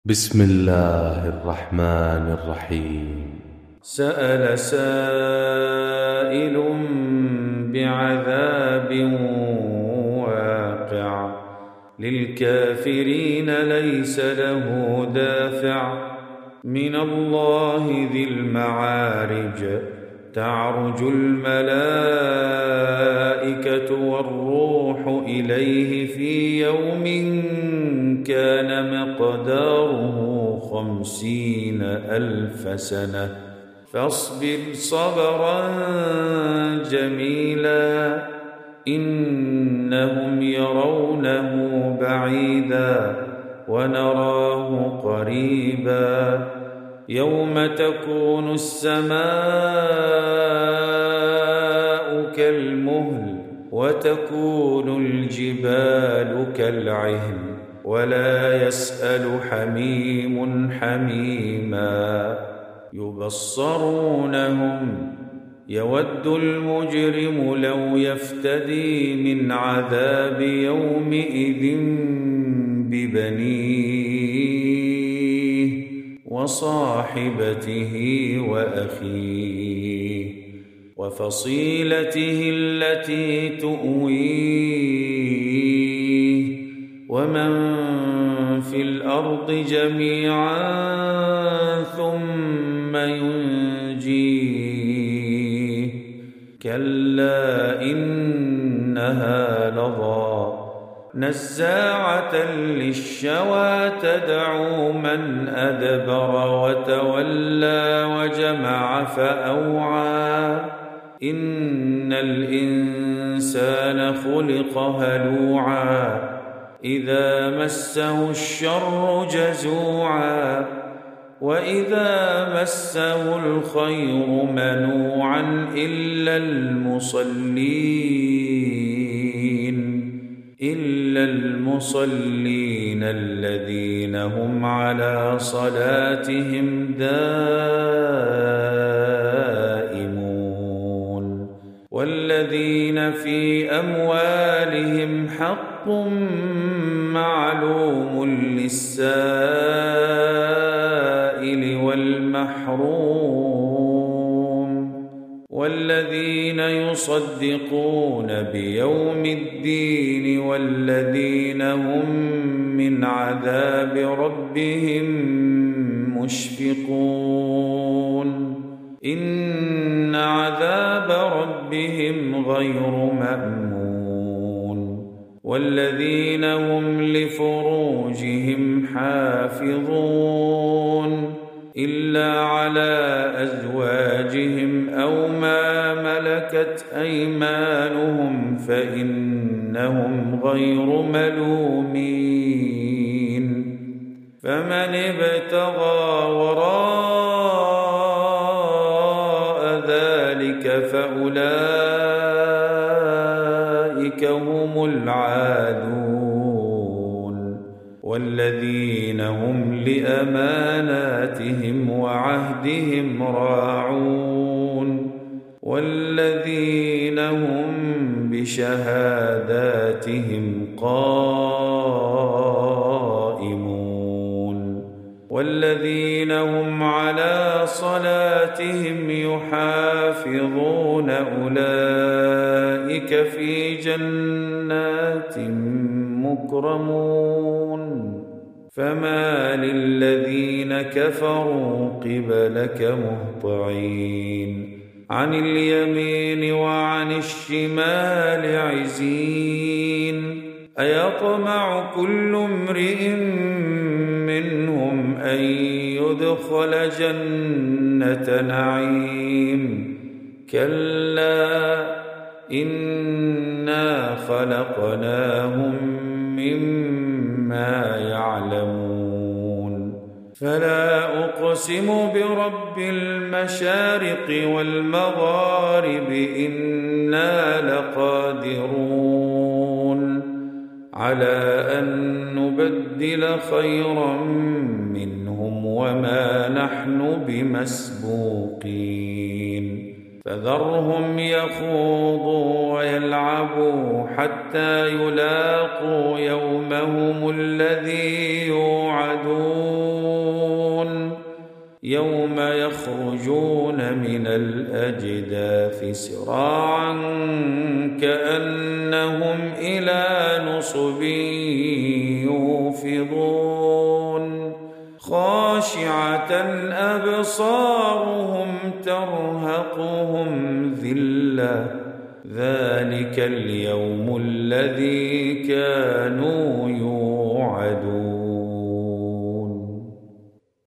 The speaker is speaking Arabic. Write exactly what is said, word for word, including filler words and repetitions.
بسم الله الرحمن الرحيم. سأل سائل بعذاب واقع للكافرين ليس له دافع من الله ذي المعارج تعرج الملائكة والروح إليه في يوم كان مقداره خمسين ألف سنة فاصبر صبرا جميلا إنهم يرونه بعيدا ونراه قريبا يوم تكون السماء كالمهل وتكون الجبال كالعهن ولا يسأل حميم حميما يبصرونهم يود المجرم لو يفتدي من عذاب يومئذ ببنيه وصاحبته وأخيه وفصيلته التي تؤويه ومن في الأرض جميعا ثم ينجيه كلا إنها لظى نزاعة للشوى تدعو من أدبر وتولى وجمع فأوعى إن الإنسان خلق هلوعا إذا مسه الشر جزوعا وإذا مسه الخير منوعا إلا المصلين إلا المصلين الذين هم على صلاتهم دائمون والذين في أموالهم حق معلوم للسائل والمحروم والذين يصدقون بيوم الدين والذين هم من عذاب ربهم مشفقون إن عذاب ربهم غير مأمون والذين هم لفروجهم حافظون إلا على أزواجهم أو ما ملكت أيمانهم فإنهم غير ملومين فمن ابتغى وراء ذلك فأولئك هم العادون والذين هم لأماناتهم وعهدهم راعون والذين هم بشهاداتهم قائمون والذين هم على صلاتهم يحافظون أولئك في جنات مكرمون فما للذين كفروا قبلك مهطعين عن اليمين وعن الشمال عزين أيطمع كل امرئ منهم أن يدخل جنة نعيم كلا إنا خلقناهم مما يعلمون فلا أقسم برب المشارق والمغارب إنا لقادرون على أن نبدل خيرا منهم وما نحن بمسبوقين فذرهم يخوضوا ويلعبوا حتى يلاقوا يومهم الذي يوعدون يوم يخرجون من الأجداث سراعا كأنهم إلى نصب يوفضون خاشعة أبصارهم ترهقهم ذلة ذلك اليوم الذي كانوا يوعدون